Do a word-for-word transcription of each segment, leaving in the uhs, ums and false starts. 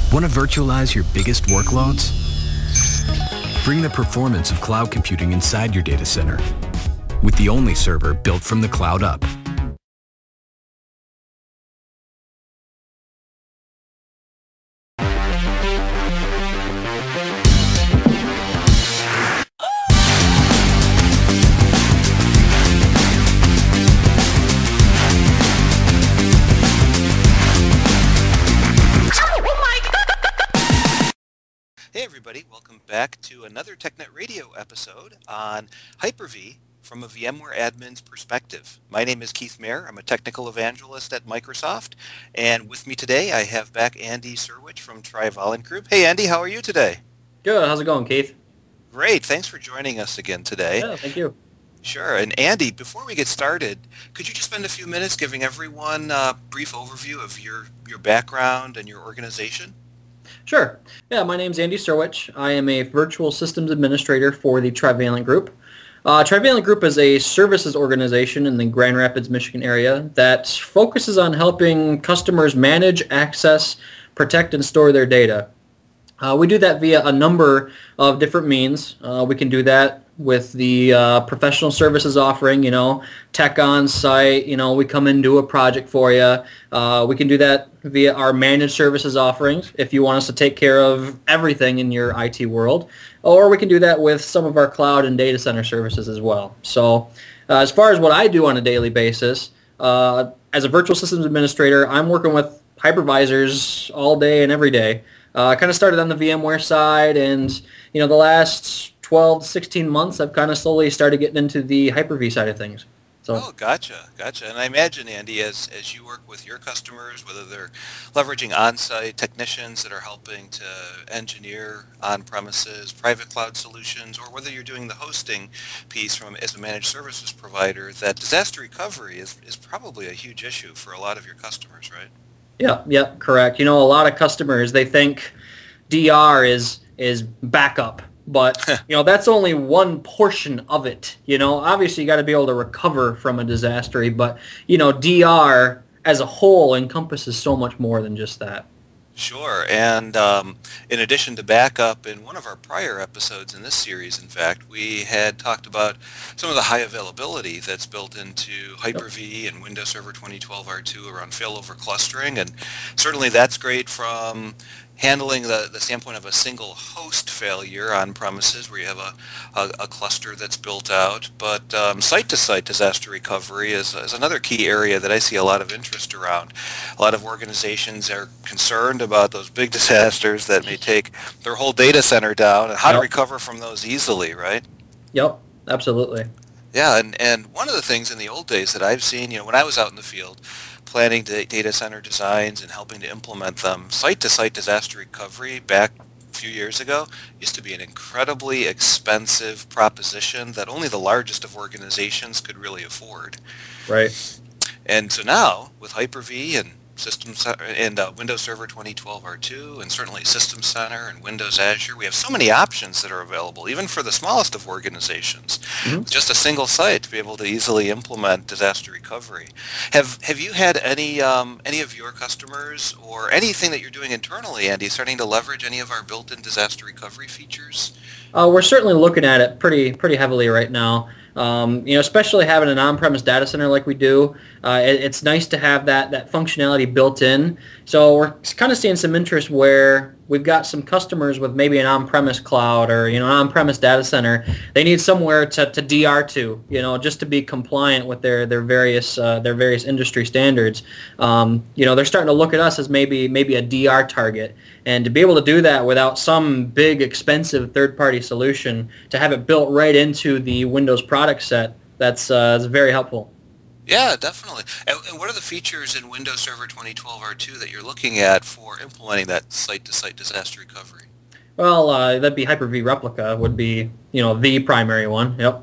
Want to virtualize your biggest workloads? Bring the performance of cloud computing inside your data center with the only server built from the cloud up. Hey everybody, welcome back to another TechNet Radio episode on Hyper-V from a VMware admin's perspective. My name is Keith Mayer. I'm a technical evangelist at Microsoft, and with me today I have back Andy Serwich from Trivalent Group. Hey Andy, how are you today? Good. How's it going, Keith? Great. Thanks for joining us again today. Yeah, thank you. Sure. And Andy, before we get started, could you just spend a few minutes giving everyone a brief overview of your, your background and your organization? Sure. Yeah, my name's Andy Serwich. I am a virtual systems administrator for the Trivalent Group. Uh, Trivalent Group is a services organization in the Grand Rapids, Michigan area that focuses on helping customers manage, access, protect, and store their data. Uh, we do that via a number of different means. Uh, we can do that with the uh, professional services offering, you know, tech on site, you know, we come and do a project for you. Uh, we can do that via our managed services offerings if you want us to take care of everything in your I T world. Or we can do that with some of our cloud and data center services as well. So uh, as far as what I do on a daily basis, uh, as a virtual systems administrator, I'm working with hypervisors all day and every day. Uh, I kind of started on the VMware side, and you know, the last twelve to sixteen months, I've kind of slowly started getting into the Hyper-V side of things. So. Oh, gotcha, gotcha. And I imagine, Andy, as, as you work with your customers, whether they're leveraging on-site technicians that are helping to engineer on-premises private cloud solutions, or whether you're doing the hosting piece from as a managed services provider, that disaster recovery is, is probably a huge issue for a lot of your customers, right? Yeah, yeah, correct. You know, a lot of customers, they think D R is is backup. But, you know, that's only one portion of it. You know, obviously you got to be able to recover from a disaster, but, you know, D R as a whole encompasses so much more than just that. Sure. And um, in addition to backup, in one of our prior episodes in this series, in fact, we had talked about some of the high availability that's built into Hyper-V and Windows Server twenty twelve R two around failover clustering. And certainly that's great from handling the, the standpoint of a single host failure on premises where you have a, a, a cluster that's built out. But um, site-to-site disaster recovery is, is another key area that I see a lot of interest around. A lot of organizations are concerned about those big disasters that may take their whole data center down and how Yep. to recover from those easily, right? Yep, absolutely. Yeah, and, and one of the things in the old days that I've seen, you know, when I was out in the field, planning da- data center designs and helping to implement them, site-to-site disaster recovery back a few years ago used to be an incredibly expensive proposition that only the largest of organizations could really afford. Right. And so now, with Hyper-V and System and uh, Windows Server twenty twelve R two, and certainly System Center and Windows Azure, we have so many options that are available, even for the smallest of organizations. Mm-hmm. With just a single site to be able to easily implement disaster recovery. Have Have you had any um, any of your customers or anything that you're doing internally, Andy, starting to leverage any of our built-in disaster recovery features? Uh, we're certainly looking at it pretty pretty heavily right now. Um, you know, especially having an on-premise data center like we do, uh, it, it's nice to have that that functionality built in. So we're kind of seeing some interest where we've got some customers with maybe an on-premise cloud or, you know, an on-premise data center. They need somewhere to, to D R to, you know, just to be compliant with their their various uh, their various industry standards. Um, you know, they're starting to look at us as maybe maybe a D R target. And to be able to do that without some big, expensive third-party solution, to have it built right into the Windows product set, that's, uh, that's very helpful. Yeah, definitely. And, and what are the features in Windows Server twenty twelve R two that you're looking at for implementing that site-to-site disaster recovery? Well, uh, that'd be Hyper-V Replica would be, you know, the primary one. Yep.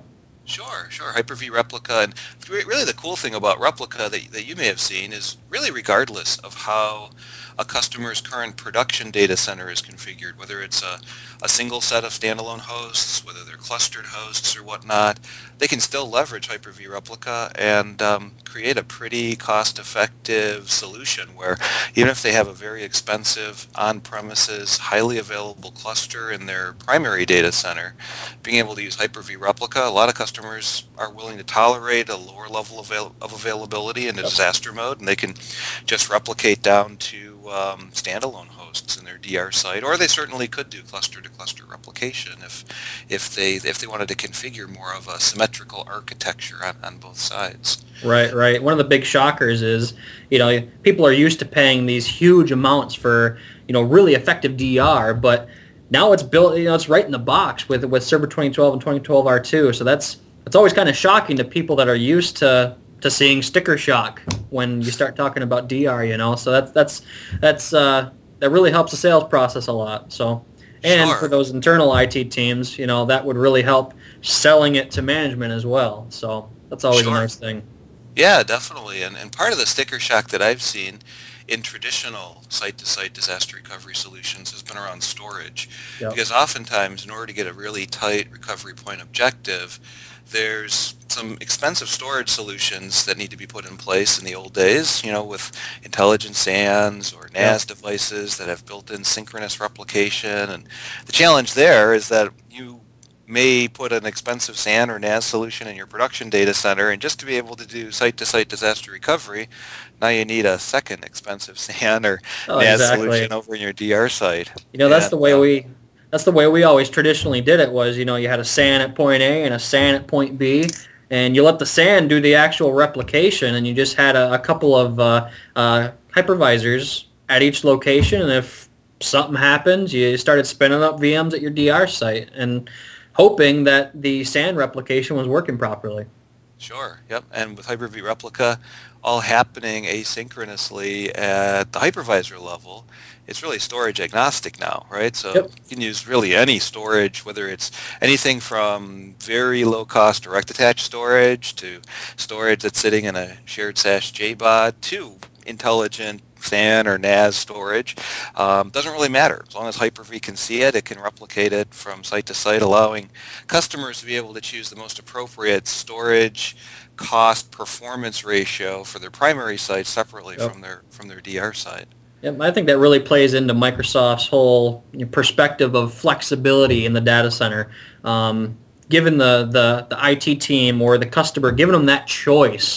Sure, sure. Hyper-V Replica, and re- really the cool thing about Replica that, that you may have seen is really regardless of how a customer's current production data center is configured, whether it's a, a single set of standalone hosts, whether they're clustered hosts or whatnot, they can still leverage Hyper-V Replica and um, create a pretty cost-effective solution where even if they have a very expensive on-premises, highly available cluster in their primary data center, being able to use Hyper-V Replica, a lot of customers are willing to tolerate a lower level of, avail- of availability in a disaster mode, and they can just replicate down to um, standalone hosts in their D R site, or they certainly could do cluster-to-cluster replication if if they if they wanted to configure more of a symmetrical architecture on, on both sides. Right, right. One of the big shockers is, you know, people are used to paying these huge amounts for, you know, really effective D R, but now it's built, you know, it's right in the box with with Server twenty twelve and twenty twelve R two. So that's that's always kind of shocking to people that are used to to seeing sticker shock when you start talking about D R, you know. So that's that's that's uh, that really helps the sales process a lot. So, and Sure. for those internal I T teams, you know, that would really help selling it to management as well. So that's always Sure. a nice thing. Yeah, definitely. And and part of the sticker shock that I've seen in traditional site-to-site disaster recovery solutions has been around storage. Yep. Because oftentimes, in order to get a really tight recovery point objective, there's some expensive storage solutions that need to be put in place in the old days, you know, with intelligent S A Ns or N A S Yep. devices that have built-in synchronous replication. And the challenge there is that you may put an expensive S A N or N A S solution in your production data center, and just to be able to do site-to-site disaster recovery, now you need a second expensive S A N or Oh, N A S exactly. solution over in your D R site. You know, that's And, the way uh, we that's the way we always traditionally did it was, you know, you had a S A N at point A and a S A N at point B, and you let the S A N do the actual replication, and you just had a, a couple of uh, uh, hypervisors at each location, and if something happens, you started spinning up V Ms at your D R site and hoping that the S A N replication was working properly. Sure, yep. And with Hyper-V Replica all happening asynchronously at the hypervisor level, it's really storage agnostic now, right? So Yep. you can use really any storage, whether it's anything from very low-cost direct attached storage to storage that's sitting in a shared S A S J B O D to intelligent S A N or N A S storage. Um, doesn't really matter. As long as Hyper-V can see it, it can replicate it from site to site, allowing customers to be able to choose the most appropriate storage cost performance ratio for their primary site separately Yep. from their from their D R site. Yep, I think that really plays into Microsoft's whole perspective of flexibility in the data center. Um, given the, the, the I T team or the customer, giving them that choice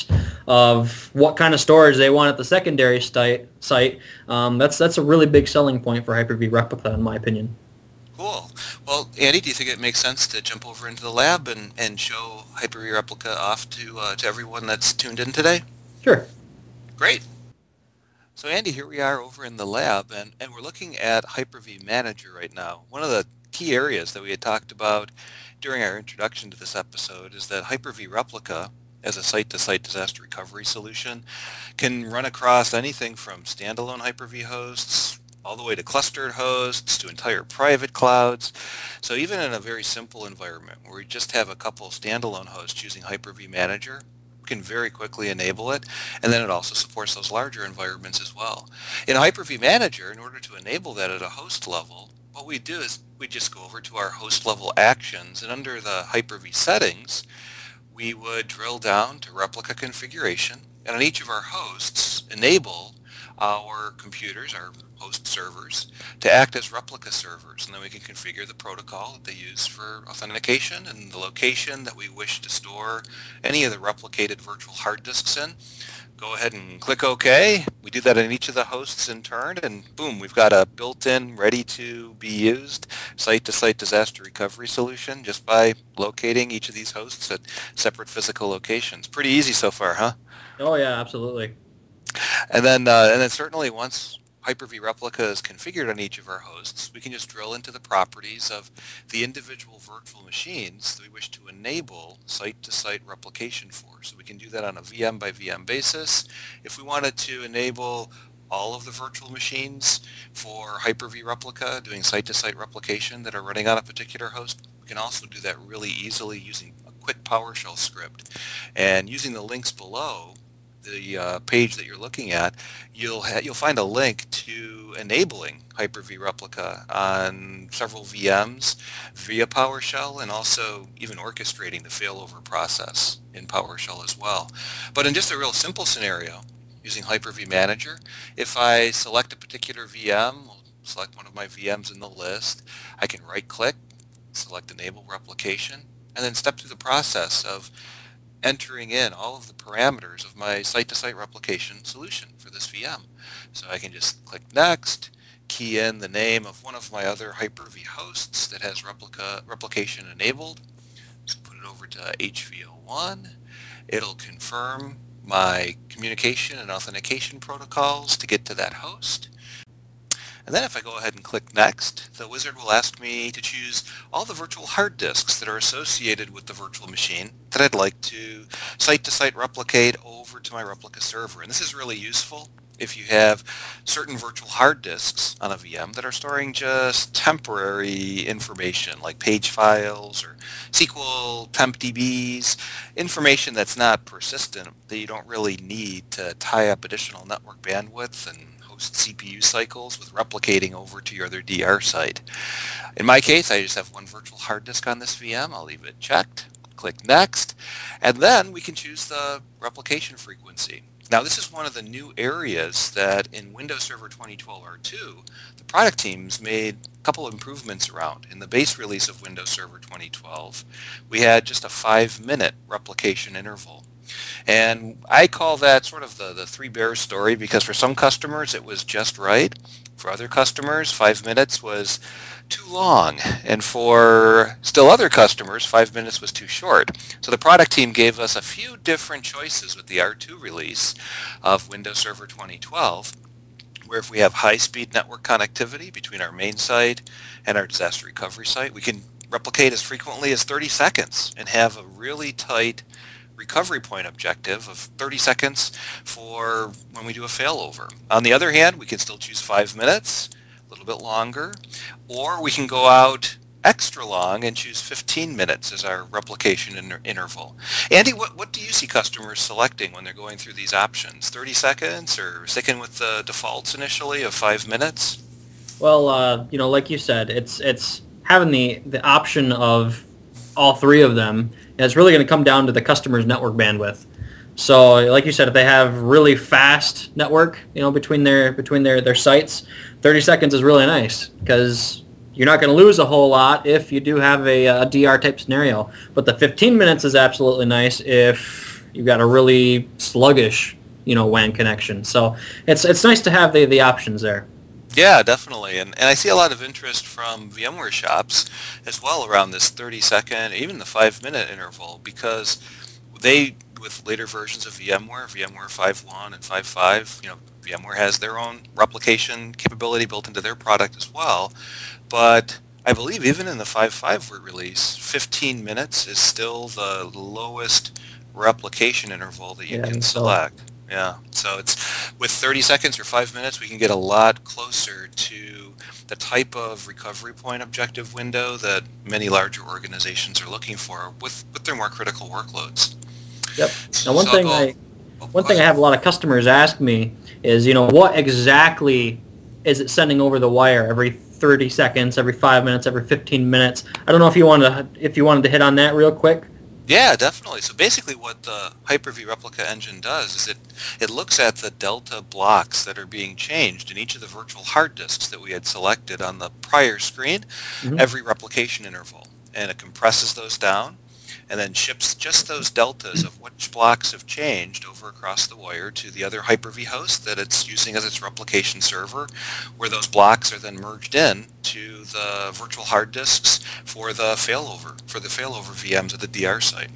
of what kind of storage they want at the secondary site, site um, that's that's a really big selling point for Hyper-V Replica, in my opinion. Cool. Well, Andy, do you think it makes sense to jump over into the lab and, and show Hyper-V Replica off to uh, to everyone that's tuned in today? Sure. Great. So Andy, here we are over in the lab, and, and we're looking at Hyper-V Manager right now. One of the key areas that we had talked about during our introduction to this episode is that Hyper-V Replica, as a site-to-site disaster recovery solution, can run across anything from standalone Hyper-V hosts all the way to clustered hosts to entire private clouds. So even in a very simple environment where we just have a couple standalone hosts using Hyper-V Manager, can very quickly enable it, and then it also supports those larger environments as well. In Hyper-V Manager, in order to enable that at a host level, what we do is we just go over to our host level actions, and under the Hyper-V settings, we would drill down to replica configuration, and on each of our hosts, enable our computers, our host servers, to act as replica servers, and then we can configure the protocol that they use for authentication and the location that we wish to store any of the replicated virtual hard disks in. Go ahead and click OK. We do that on each of the hosts in turn, and boom, we've got a built-in, ready-to-be-used site-to-site disaster recovery solution just by locating each of these hosts at separate physical locations. Pretty easy so far, huh? Oh, yeah, absolutely. And then, uh, and then certainly once Hyper-V Replica is configured on each of our hosts, we can just drill into the properties of the individual virtual machines that we wish to enable site-to-site replication for. So we can do that on a V M by V M basis. If we wanted to enable all of the virtual machines for Hyper-V Replica doing site-to-site replication that are running on a particular host, we can also do that really easily using a quick PowerShell script. And using the links below the uh, page that you're looking at, you'll ha- you'll find a link to enabling Hyper-V Replica on several V Ms via PowerShell, and also even orchestrating the failover process in PowerShell as well. But in just a real simple scenario, using Hyper-V Manager, if I select a particular V M, we'll select one of my V Ms in the list, I can right-click, select Enable Replication, and then step through the process of entering in all of the parameters of my site-to-site replication solution for this V M. So I can just click Next, key in the name of one of my other Hyper-V hosts that has replica replication enabled, just put it over to H V O one. It'll confirm my communication and authentication protocols to get to that host. And then if I go ahead and click Next, the wizard will ask me to choose all the virtual hard disks that are associated with the virtual machine that I'd like to site-to-site replicate over to my replica server. And this is really useful if you have certain virtual hard disks on a V M that are storing just temporary information like page files or S Q L temp D Bs, information that's not persistent that you don't really need to tie up additional network bandwidth and C P U cycles with replicating over to your other D R site. In my case, I just have one virtual hard disk on this V M. I'll leave it checked, click Next, and then we can choose the replication frequency. Now, this is one of the new areas that in Windows Server twenty twelve R two, the product teams made a couple of improvements around. In the base release of Windows Server twenty twelve, we had just a five-minute replication interval. And I call that sort of the, the three bears story, because for some customers it was just right. For other customers, five minutes was too long. And for still other customers, five minutes was too short. So the product team gave us a few different choices with the R two release of Windows Server twenty twelve, where if we have high-speed network connectivity between our main site and our disaster recovery site, we can replicate as frequently as thirty seconds and have a really tight recovery point objective of thirty seconds for when we do a failover. On the other hand, we can still choose five minutes, a little bit longer, or we can go out extra long and choose fifteen minutes as our replication inter- interval. Andy, what, what do you see customers selecting when they're going through these options? thirty seconds, or sticking with the defaults initially of five minutes? Well, uh, you know, like you said, it's it's having the, the option of all three of them. And it's really going to come down to the customer's network bandwidth. So, like you said, if they have really fast network, you know, between their between their, their sites, thirty seconds is really nice, because you're not going to lose a whole lot if you do have a, a D R type scenario. But the fifteen minutes is absolutely nice if you've got a really sluggish, you know, W A N connection. So it's it's nice to have the, the options there. Yeah, definitely. And, and I see a lot of interest from VMware shops as well around this thirty second, even the five minute interval, because they, with later versions of VMware, VMware five point one and five point five, you know, VMware has their own replication capability built into their product as well. But I believe even in the five point five release, fifteen minutes is still the lowest replication interval that you Yeah, can so- select. Yeah, so it's with thirty seconds or five minutes, we can get a lot closer to the type of recovery point objective window that many larger organizations are looking for with, with their more critical workloads. Yep. Now, one So thing go- I oh, one go thing I ahead. have a lot of customers ask me is, you know, what exactly is it sending over the wire every thirty seconds, every five minutes, every fifteen minutes? I don't know if you wanted to, if you wanted to hit on that real quick. Yeah, definitely. So basically what the Hyper-V Replica engine does is it, it looks at the delta blocks that are being changed in each of the virtual hard disks that we had selected on the prior screen, Mhm. every replication interval. And it compresses those down and then ships just those deltas of which blocks have changed over across the wire to the other Hyper-V host that it's using as its replication server, where those blocks are then merged in to the virtual hard disks for the failover, for the failover V Ms at the D R site.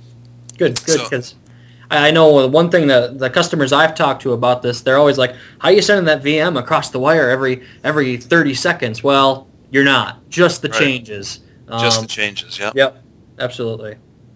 Good, good, So- because I I know one thing that the customers I've talked to about this, they're always like, "How are you sending that V M across the wire every every thirty seconds?" Well, you're not. Just the Right. changes. Just Um, the changes, yeah. Yep, absolutely.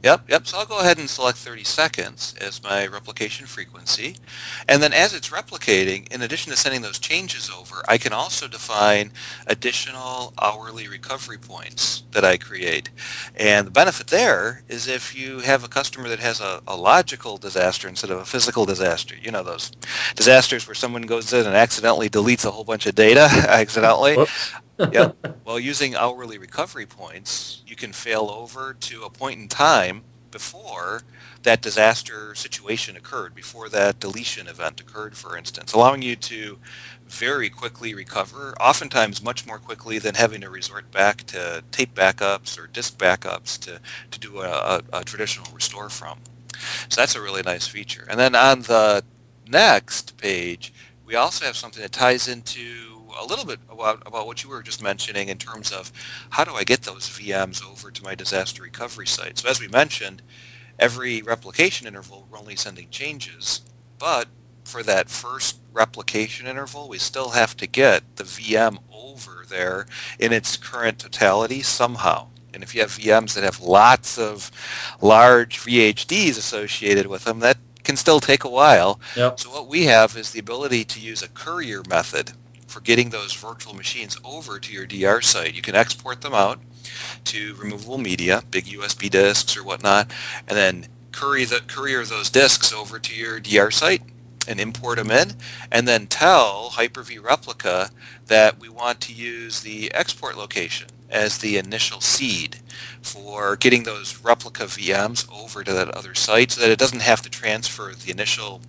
Yep, yep. So I'll go ahead and select thirty seconds as my replication frequency. And then as it's replicating, in addition to sending those changes over, I can also define additional hourly recovery points that I create. And the benefit there is if you have a customer that has a, a logical disaster instead of a physical disaster, you know, those disasters where someone goes in and accidentally deletes a whole bunch of data accidentally. Whoops. Yep. Well, using hourly recovery points, you can fail over to a point in time before that disaster situation occurred, before that deletion event occurred, for instance, allowing you to very quickly recover, oftentimes much more quickly than having to resort back to tape backups or disk backups to, to do a, a, a traditional restore from. So that's a really nice feature. And then on the next page, we also have something that ties into a little bit about, about what you were just mentioning in terms of how do I get those V Ms over to my disaster recovery site. So as we mentioned, every replication interval we're only sending changes, but for that first replication interval, we still have to get the V M over there in its current totality somehow. And if you have V Ms that have lots of large V H Ds associated with them, that can still take a while. Yep. So what we have is the ability to use a courier method for getting those virtual machines over to your D R site. You can export them out to removable media, big U S B disks or whatnot, and then courier, the, courier those disks over to your D R site and import them in, and then tell Hyper-V Replica that we want to use the export location as the initial seed for getting those replica V Ms over to that other site so that it doesn't have to transfer the initial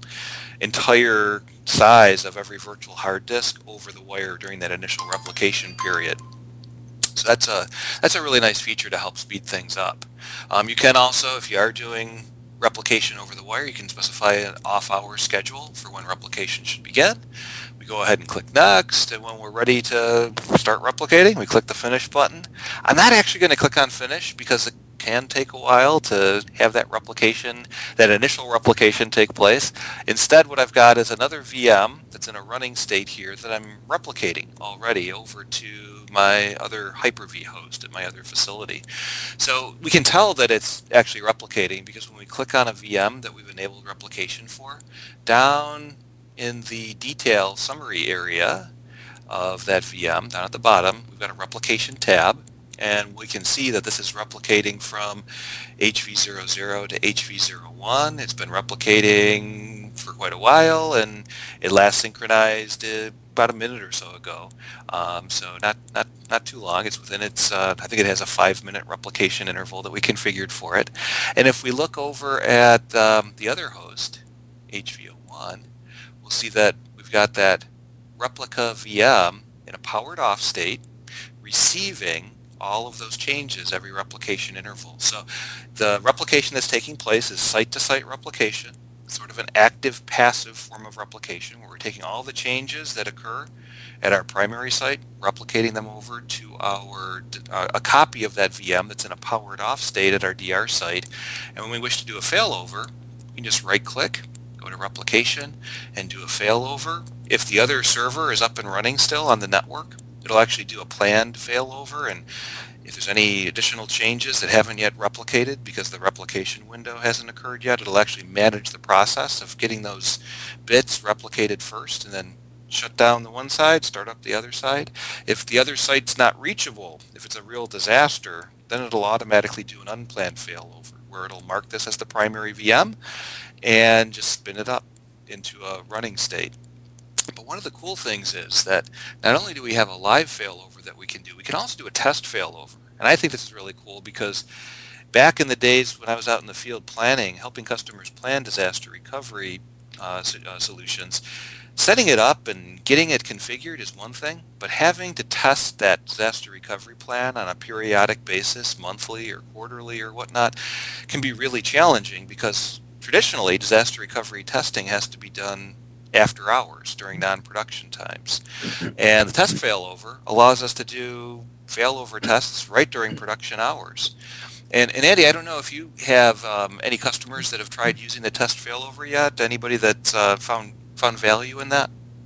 entire size of every virtual hard disk over the wire during that initial replication period. So that's a that's a really nice feature to help speed things up. Um, you can also, if you are doing replication over the wire, you can specify an off-hour schedule for when replication should begin. We go ahead and click next, and when we're ready to start replicating, we click the finish button. I'm not actually going to click on finish because it can take a while to have that replication, that initial replication take place. Instead, what I've got is another V M that's in a running state here that I'm replicating already over to my other Hyper-V host at my other facility. So we can tell that it's actually replicating because when we click on a V M that we've enabled replication for, down in the detail summary area of that V M, down at the bottom, we've got a replication tab. And we can see that this is replicating from H V zero zero to H V zero one. It's been replicating for quite a while, and it last synchronized uh, about a minute or so ago. Um, so not, not, not too long. It's within its, uh, I think it has a five-minute replication interval that we configured for it. And if we look over at um, the other host, H V zero one, we'll see that we've got that replica V M in a powered off state, receiving all of those changes every replication interval. So the replication that's taking place is site-to-site replication, sort of an active passive form of replication where we're taking all the changes that occur at our primary site, replicating them over to our uh, a copy of that V M that's in a powered off state at our D R site. And when we wish to do a failover, we can just right-click, go to replication, and do a failover. If the other server is up and running still on the network, it'll actually do a planned failover, and if there's any additional changes that haven't yet replicated because the replication window hasn't occurred yet, it'll actually manage the process of getting those bits replicated first and then shut down the one side, start up the other side. If the other site's not reachable, if it's a real disaster, then it'll automatically do an unplanned failover where it'll mark this as the primary V M and just spin it up into a running state. But one of the cool things is that not only do we have a live failover that we can do, we can also do a test failover. And I think this is really cool because back in the days when I was out in the field planning, helping customers plan disaster recovery uh, uh, solutions, setting it up and getting it configured is one thing, but having to test that disaster recovery plan on a periodic basis, monthly or quarterly or whatnot, can be really challenging because traditionally disaster recovery testing has to be done after hours during non-production times. And the test failover allows us to do failover tests right during production hours. And, and Andy, I don't know if you have um, any customers that have tried using the test failover yet? Anybody that's uh, found found value in that?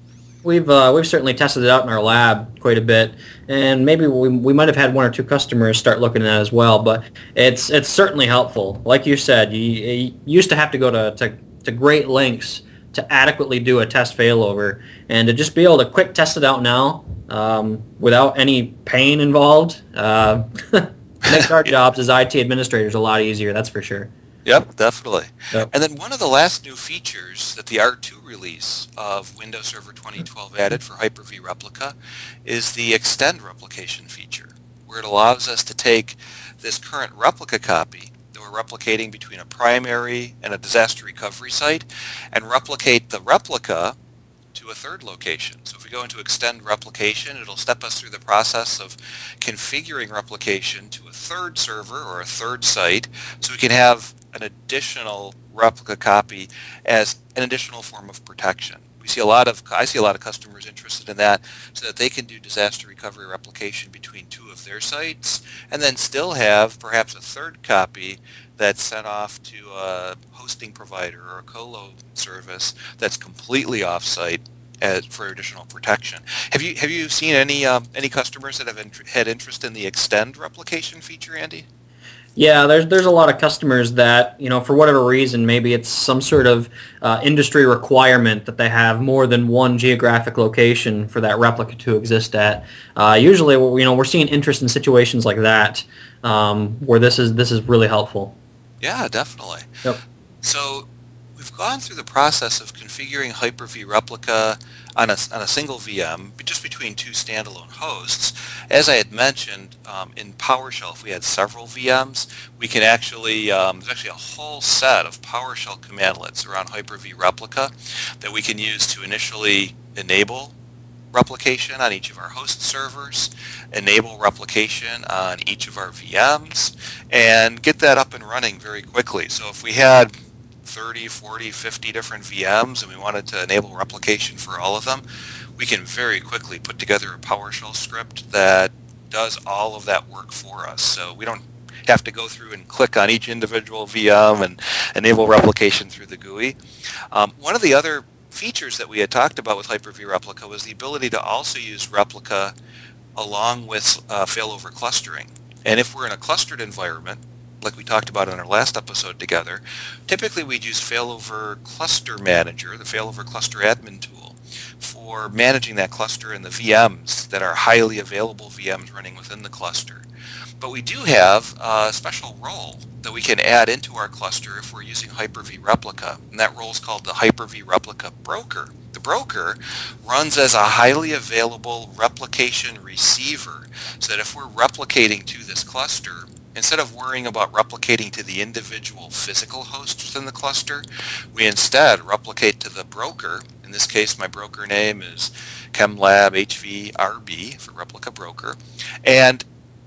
we've uh, we've certainly tested it out in our lab quite a bit, and maybe we, we might have had one or two customers start looking at it as well. But it's it's certainly helpful. Like you said, you, you used to have to go to, to, to great lengths to adequately do a test failover, and to just be able to quick test it out now um, without any pain involved uh, makes our jobs as I T administrators a lot easier. That's for sure. Yep, definitely. Yep. And then one of the last new features that the R two release of Windows Server twenty twelve added for Hyper-V Replica is the Extend Replication feature, where it allows us to take this current replica copy that we're replicating between a primary and a disaster recovery site and replicate the replica to a third location. So if we go into Extend Replication, it'll step us through the process of configuring replication to a third server or a third site, so we can have an additional replica copy as an additional form of protection. We see a lot of, I see a lot of customers interested in that, so that they can do disaster recovery replication between two of their sites, and then still have perhaps a third copy that's sent off to a hosting provider or a colo service that's completely off-site as, for additional protection. Have you have you seen any um, any customers that have int- had interest in the Extend replication feature, Andy? Yeah, there's there's a lot of customers that, you know, for whatever reason, maybe it's some sort of uh, industry requirement that they have more than one geographic location for that replica to exist at. Uh, usually, you know, we're seeing interest in situations like that, um, where this is this is really helpful. Yeah, definitely. Yep. So we've gone through the process of configuring Hyper-V Replica on a, on a single V M, just between two standalone hosts. As I had mentioned, um, in PowerShell, if we had several V Ms, we can actually, um, there's actually a whole set of PowerShell commandlets around Hyper-V Replica that we can use to initially enable replication on each of our host servers, enable replication on each of our V Ms, and get that up and running very quickly. So if we had thirty, forty, fifty different V Ms and we wanted to enable replication for all of them, we can very quickly put together a PowerShell script that does all of that work for us. So we don't have to go through and click on each individual V M and enable replication through the G U I. Um, one of the other features that we had talked about with Hyper-V Replica was the ability to also use replica along with uh, failover clustering. And if we're in a clustered environment, like we talked about in our last episode together, typically we'd use Failover Cluster Manager, the Failover Cluster Admin tool, for managing that cluster and the V Ms that are highly available V Ms running within the cluster. But we do have a special role that we can add into our cluster if we're using Hyper-V Replica, and that role is called the Hyper-V Replica Broker. The broker runs as a highly available replication receiver, so that if we're replicating to this cluster, instead of worrying about replicating to the individual physical hosts within the cluster, we instead replicate to the broker. In this case, my broker name is ChemLab H V R B for Replica Broker. And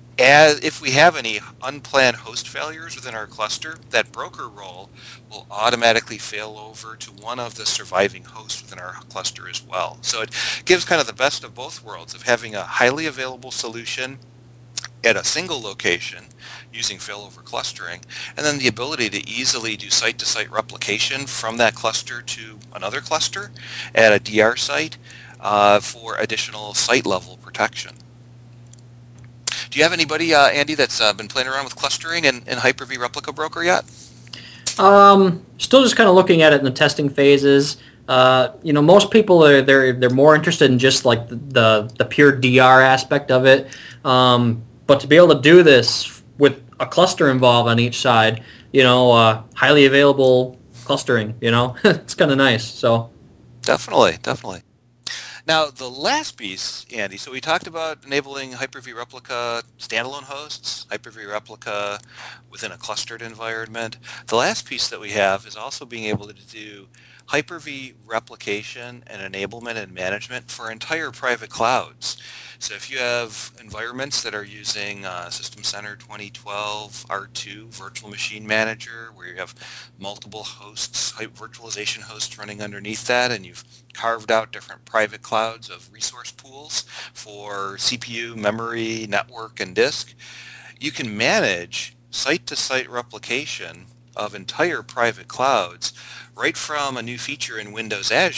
as if we have any unplanned host failures within our cluster, that broker role will automatically fail over to one of the surviving hosts within our cluster as well. So it gives kind of the best of both worlds of having a highly available solution at a single location using failover clustering, and then the ability to easily do site-to-site replication from that cluster to another cluster at a D R site uh, for additional site-level protection. Do you have anybody, uh, Andy, that's uh, been playing around with clustering and, and Hyper-V Replica Broker yet? Um, still just kind of looking at it in the testing phases. Uh, you know, most people are they're they're more interested in just like the the, the pure D R aspect of it. Um, but to be able to do this with a cluster involved on each side, you know, uh, highly available clustering, you know, it's kind of nice. So definitely, definitely. Now, the last piece, Andy, so we talked about enabling Hyper-V Replica standalone hosts, Hyper-V Replica within a clustered environment. The last piece that we have is also being able to do Hyper-V replication and enablement and management for entire private clouds. So if you have environments that are using uh, System Center twenty twelve R two Virtual Machine Manager, where you have multiple hosts, virtualization hosts running underneath that, and you've carved out different private clouds of resource pools for C P U, memory, network, and disk, you can manage site-to-site replication of entire private clouds right from a new feature in Windows Azure.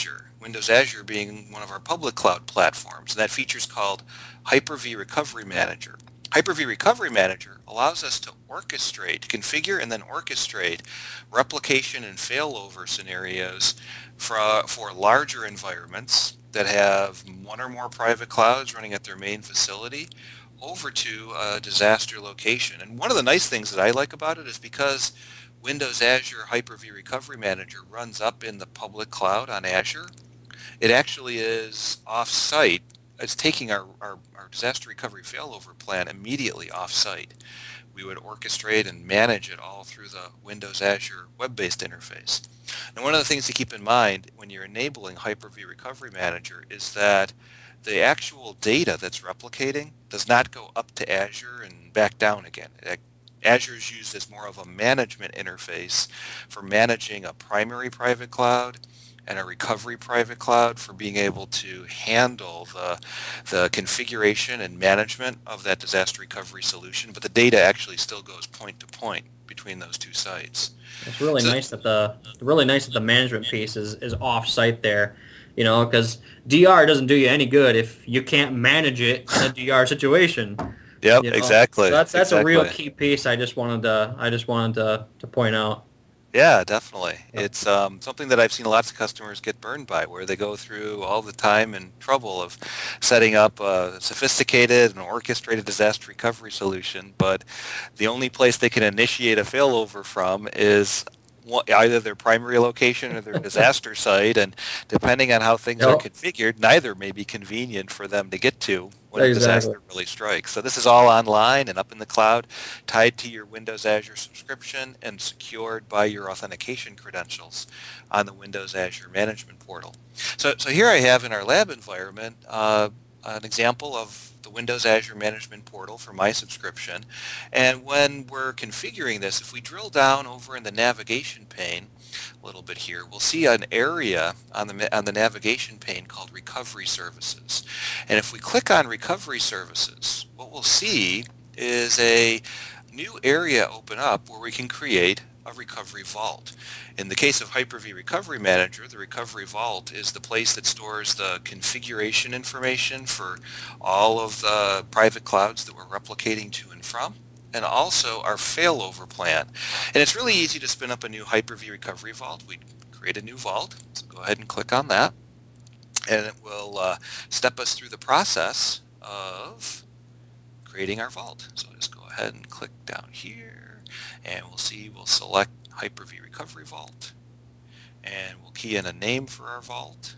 Windows Azure being one of our public cloud platforms, and that feature is called Hyper-V Recovery Manager. Hyper-V Recovery Manager allows us to orchestrate, to configure and then orchestrate replication and failover scenarios for, for larger environments that have one or more private clouds running at their main facility over to a disaster location. And one of the nice things that I like about it is because Windows Azure Hyper-V Recovery Manager runs up in the public cloud on Azure, it actually is off-site. It's taking our, our, our disaster recovery failover plan immediately off-site. We would orchestrate and manage it all through the Windows Azure web-based interface. And one of the things to keep in mind when you're enabling Hyper-V Recovery Manager is that the actual data that's replicating does not go up to Azure and back down again. Azure is used as more of a management interface for managing a primary private cloud and a recovery private cloud for being able to handle the, the configuration and management of that disaster recovery solution, but the data actually still goes point to point between those two sites. It's really so, nice that the really nice that the management piece is, is off-site there, you know, because D R doesn't do you any good if you can't manage it in a D R situation. Yep, you know? exactly. So that's that's exactly. a real key piece. I just wanted to I just wanted to, to point out. Yeah, definitely. It's um, something that I've seen lots of customers get burned by, where they go through all the time and trouble of setting up a sophisticated and orchestrated disaster recovery solution, but the only place they can initiate a failover from is either their primary location or their disaster site, and depending on how things yep. are configured, neither may be convenient for them to get to when exactly. a disaster really strikes. So this is all online and up in the cloud, tied to your Windows Azure subscription and secured by your authentication credentials on the Windows Azure Management Portal. So, so here I have in our lab environment uh, an example of the Windows Azure Management Portal for my subscription. And when we're configuring this, if we drill down over in the navigation pane a little bit here, we'll see an area on the, on the navigation pane called Recovery Services. And if we click on Recovery Services, what we'll see is a new area open up where we can create a recovery vault. In the case of Hyper-V Recovery Manager, the recovery vault is the place that stores the configuration information for all of the private clouds that we're replicating to and from, and also our failover plan. And it's really easy to spin up a new Hyper-V Recovery Vault. We create a new vault, so go ahead and click on that, and it will uh, step us through the process of creating our vault. So I'll just go ahead and click down here, and we'll see, we'll select Hyper-V Recovery Vault, and we'll key in a name for our vault,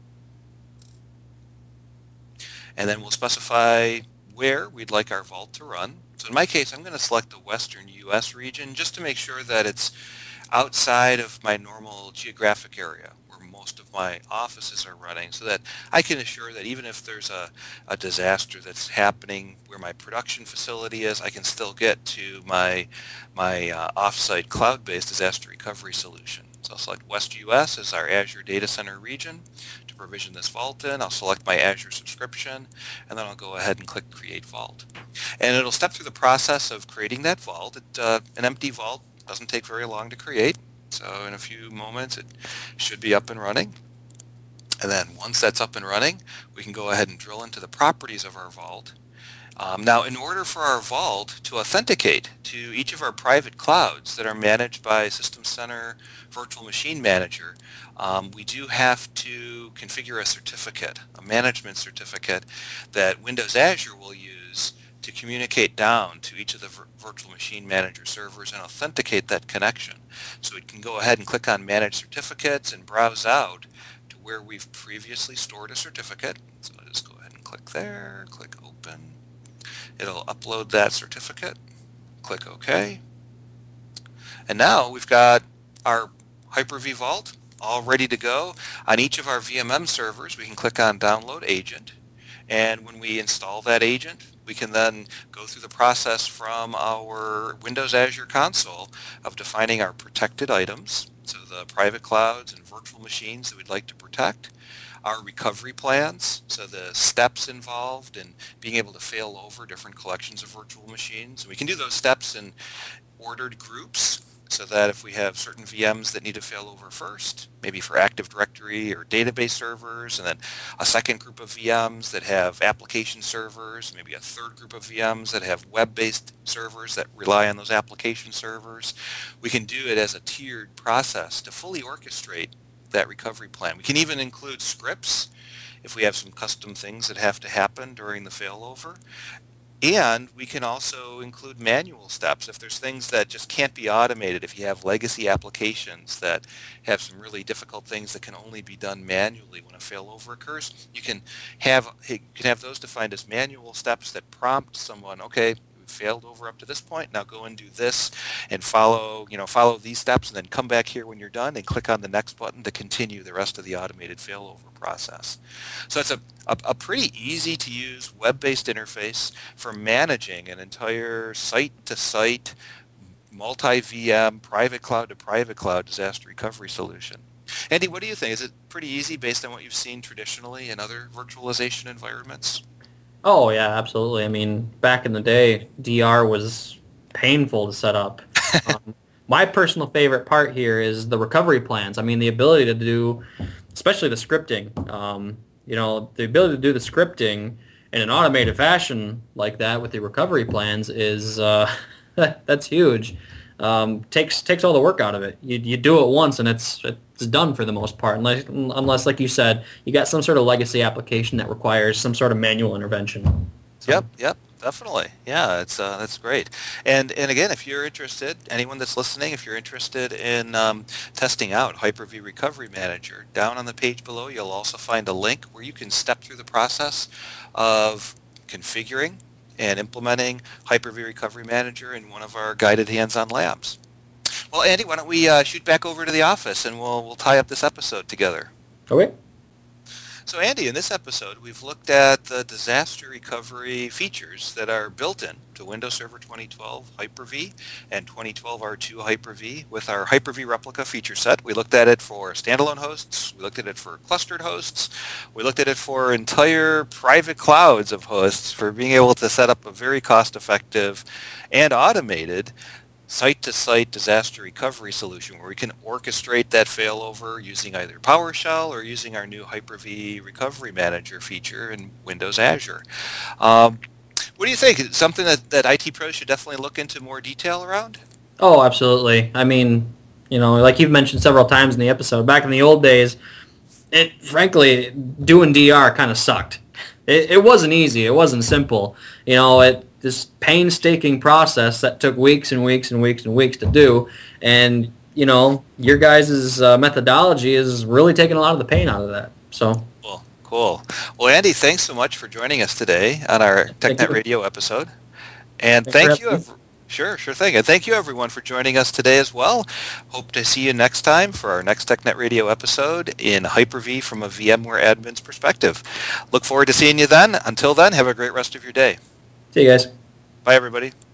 and then we'll specify where we'd like our vault to run. So in my case, I'm going to select the Western U S region just to make sure that it's outside of my normal geographic area where most of my offices are running, so that I can assure that even if there's a, a disaster that's happening where my production facility is, I can still get to my, my uh, off-site cloud-based disaster recovery solution. So I'll select West U S as our Azure Data Center region to provision this vault in. I'll select my Azure subscription, and then I'll go ahead and click Create Vault. And it'll step through the process of creating that vault. It, uh, an empty vault doesn't take very long to create. So in a few moments, it should be up and running. And then once that's up and running, we can go ahead and drill into the properties of our vault. Um, now, in order for our vault to authenticate to each of our private clouds that are managed by System Center Virtual Machine Manager, um, we do have to configure a certificate, a management certificate that Windows Azure will use to communicate down to each of the vir Virtual Machine Manager servers and authenticate that connection. So we can go ahead and click on Manage Certificates and browse out to where we've previously stored a certificate. So I'll just go ahead and click there, click Open. It'll upload that certificate, click OK. And now we've got our Hyper-V Vault all ready to go. On each of our V M M servers, we can click on Download Agent. And when we install that agent, we can then go through the process from our Windows Azure console of defining our protected items, so the private clouds and virtual machines that we'd like to protect, our recovery plans, so the steps involved in being able to fail over different collections of virtual machines. And we can do those steps in ordered groups. so that if we have certain V Ms that need to fail over first, maybe for Active Directory or database servers, and then a second group of V Ms that have application servers, maybe a third group of V Ms that have web-based servers that rely on those application servers, we can do it as a tiered process to fully orchestrate that recovery plan. We can even include scripts if we have some custom things that have to happen during the failover. And we can also include manual steps if there's things that just can't be automated. If you have legacy applications that have some really difficult things that can only be done manually when a failover occurs, you can have you can have those defined as manual steps that prompt someone, okay, we failed over up to this point, now go and do this and follow, you know, follow these steps, and then come back here when you're done and click on the next button to continue the rest of the automated failover process. So it's a, a, a pretty easy to use web-based interface for managing an entire site-to-site, multi-V M, private cloud to private cloud disaster recovery solution. Andy, what do you think? Is it pretty easy based on what you've seen traditionally in other virtualization environments? Oh, yeah, absolutely. I mean, back in the day, D R was painful to set up. um, my personal favorite part here is the recovery plans. I mean, the ability to do, especially the scripting, um, you know, the ability to do the scripting in an automated fashion like that with the recovery plans is, uh, that's huge. Um, takes takes all the work out of it. You you do it once and it's it's done for the most part, unless unless like you said, you got some sort of legacy application that requires some sort of manual intervention. So. Yep, yep, definitely. Yeah, it's uh, that's great. And and again, if you're interested, anyone that's listening, if you're interested in um, testing out Hyper-V Recovery Manager, down on the page below, you'll also find a link where you can step through the process of configuring and implementing Hyper-V Recovery Manager in one of our guided hands-on labs. Well, Andy, why don't we uh, shoot back over to the office and we'll we'll tie up this episode together. Okay. So Andy, in this episode, we've looked at the disaster recovery features that are built in to Windows Server twenty twelve Hyper-V and twenty twelve R two Hyper-V with our Hyper-V replica feature set. We looked at it for standalone hosts. We looked at it for clustered hosts. We looked at it for entire private clouds of hosts for being able to set up a very cost-effective and automated site-to-site disaster recovery solution where we can orchestrate that failover using either PowerShell or using our new Hyper-V Recovery Manager feature in Windows Azure. Um, what do you think? Is it something that, that I T pros should definitely look into more detail around? Oh, absolutely. I mean, you know, like you've mentioned several times in the episode, back in the old days, it frankly, doing D R kind of sucked. It, it wasn't easy. It wasn't simple. You know, it this painstaking process that took weeks and weeks and weeks and weeks to do. And, you know, your guys' uh, methodology is really taking a lot of the pain out of that. So Cool. Cool. Well, Andy, thanks so much for joining us today on our TechNet Radio episode. And Thanks thank you. Ev- sure, sure thing. And thank you, everyone, for joining us today as well. Hope to see you next time for our next TechNet Radio episode in Hyper-V from a VMware admin's perspective. Look forward to seeing you then. Until then, have a great rest of your day. see you guys. Bye, everybody.